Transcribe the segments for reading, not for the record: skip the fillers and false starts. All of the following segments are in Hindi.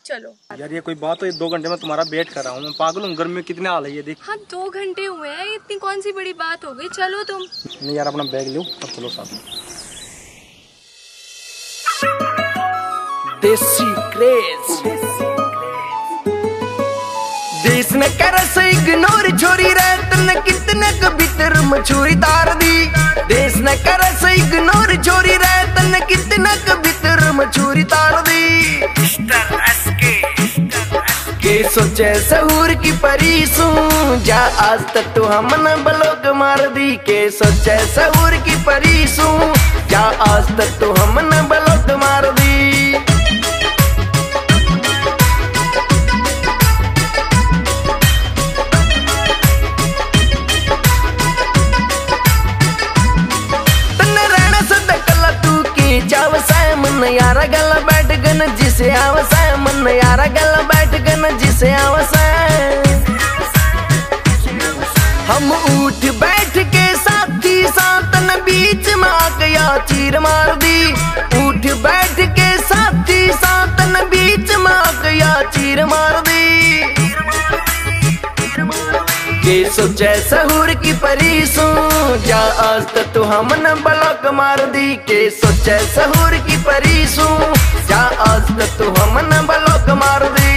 चलो यार ये कोई बात है? 2 घंटे में तुम्हारा वेट कर रहा हूँ, मैं पागल हूँ। गर्मी में कितने हाल है ये देख। हाँ 2 घंटे हुए हैं, इतनी कौन सी बड़ी बात हो गई। चलो तुम। नहीं यार अपना बैग लो और चलो साथ में। देसी क्रेज देश ने कर से इग्नोर छोरी रहतन कितने क भीतर मछुरी तार दी। देश ने कर से इग्नोर छोरी रहतन कितने क भीतर मछुरी तार दी। के सोचे सहूर की परीसू जा आज तक तो हमने ब्लॉक मार दी। के सोचे सहूर की परीसू जा आज तक तो हमने ब्लॉक मार दी। मन यारा गल बैठ गन जिसे आवसा मन यारा गल बैठ गन जिसे आवसा। हम उठ बैठ के साथी सातन बीच में आ गया चीर मार दी। उठ बैठ के साथी सातन बीच में आ गया चीर मार दी। के सोचे सहूर की परीसू जा आज तक तो हमने ब्लॉक मार दी। के सोचे सहूर की परीसू जा आज तक तो हमने ब्लॉक मार दी।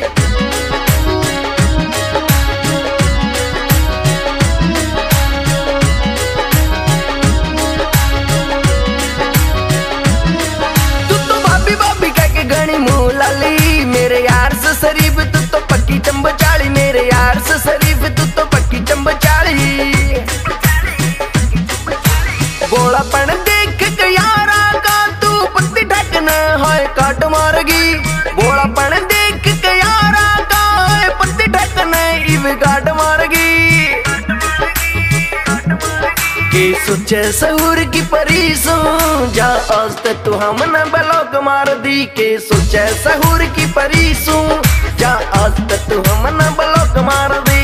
तू तो भाभी भाभी कह के गणी मुँह लाली। मेरे यार से शरीफ तू तो पक्की चंबचाली। मेरे यार से शरीफ तू तो पक्की चंबचाली। बोलापन देख के यारा का तू पत्ती ढकना है काट मारगी। बोलापन देख के यारा का है पत्ती ढकना इव काट मारगी। के सोचे सहूर की परीसू जा आज तक तू हमने ब्लॉक मार दी। के सोचे सहूर की परीसू जा आज तक तू हमने ब्लॉक मार दी।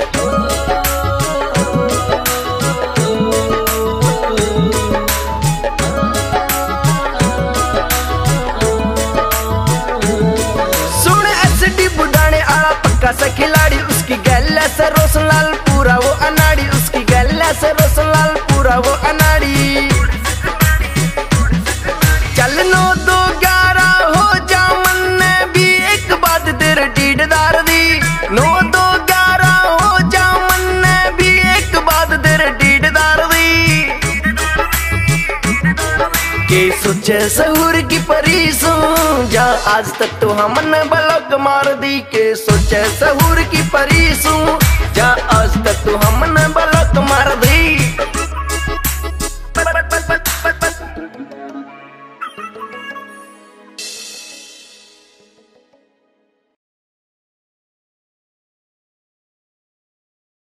से खिलाड़ी उसकी गैला से रोशनलाल पूरा वो अनाड़ी। उसकी गैला से रोशनलाल पूरा वो अनाड़ी। चल 9-2-11 हो जा मन ने भी एक बात तेरे डीडदार दी। 9-2-11 हो जा मन ने भी एक बात तेरे डीडदार दी। के सोचे सहूर की परीसू जा आज तक तो हमने ब्लॉक मार दी। के सोचे सहूर की परीसू जा आज तक तो हमने ब्लॉक मार दी।